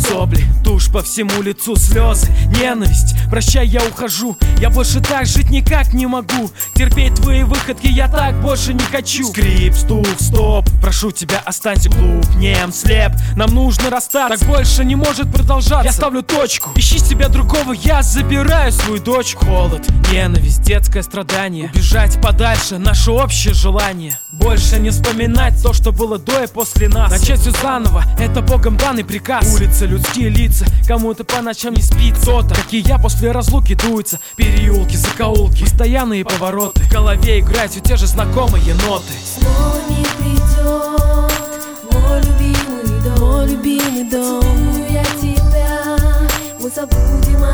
Сопли, тушь по всему лицу, слезы, ненависть. Прощай, я ухожу, я больше так жить никак не могу. Терпеть твои выходки я так больше не хочу. Скрип, стук, стоп, прошу тебя, останься глух, нем, слеп. Нам нужно расстаться, так больше не может продолжаться. Я ставлю точку, ищи себе другого, я забираю свою дочку. Холод, ненависть, детское страдание. Убежать подальше, наше общее желание. Больше не вспоминать то, что было до и после нас. Начать все заново, это богом данный приказ. Улицы, людские лица, кому-то по ночам не спит кто-то. Как и я, после разлуки дуются переулки, закоулки, постоянные повороты. В голове играют все те же знакомые ноты. Снова не придет мой любимый дом, мой любимый дом. Целую я тебя, мы забудем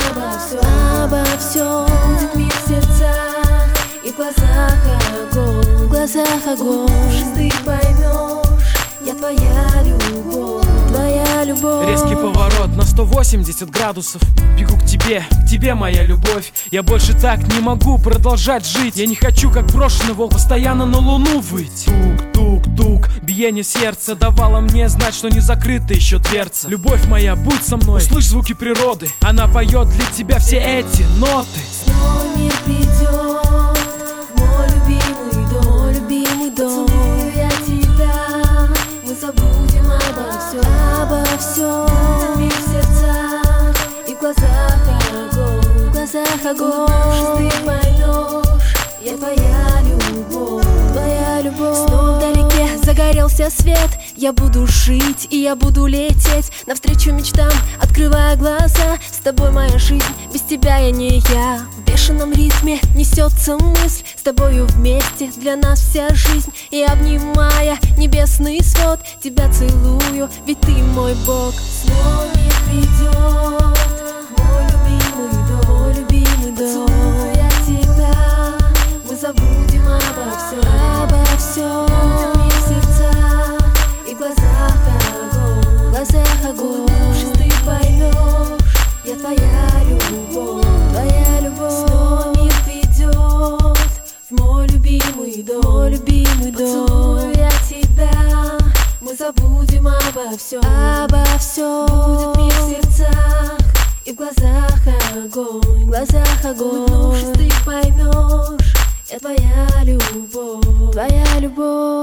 обо всем. Будет мир в сердцах и в глазах огонь, в глазах огонь. Ты поймешь, я твоя любовь, твоя любовь. Резкий поворот на 180 градусов. Бегу к тебе моя любовь. Я больше так не могу продолжать жить. Я не хочу, как брошенный волк, постоянно на луну выть. Тук-тук-тук, биение сердца давало мне знать, что не закрыта еще дверца. Любовь моя, будь со мной, услышь звуки природы. Она поет для тебя все эти ноты. Снова мир придет в мой любимый дом, мой любимый дом. Целую я тебя, мы забудем обо всем. Мир в сердцах и в глазах огонь, в глазах огонь. Ты поймешь, я твоя любовь, твоя любовь. Снова вдалеке загорелся свет. Я буду жить и я буду лететь навстречу мечтам, открывая глаза. С тобой моя жизнь, без тебя я не я. В бешеном ритме несется мысль, с тобою вместе для нас вся жизнь. И обнимая небесный свод, тебя целую, ведь ты мой Бог. Снова мир придет мой любимый дом, мой любимый дом. Поцелую я тебя, мы забудем обо всем. Будет мир в сердцах и в глазах огонь, в глазах огонь. Ты поймешь, я твоя любовь, твоя любовь. Снова мир придет в мой любимый дом, мой любимый дом. Поцелую я тебя, мы забудем обо всем. Будет мир в сердцах и в глазах огонь, в глазах огонь. Улыбнувшись, ты поймешь, я твоя любовь, твоя любовь.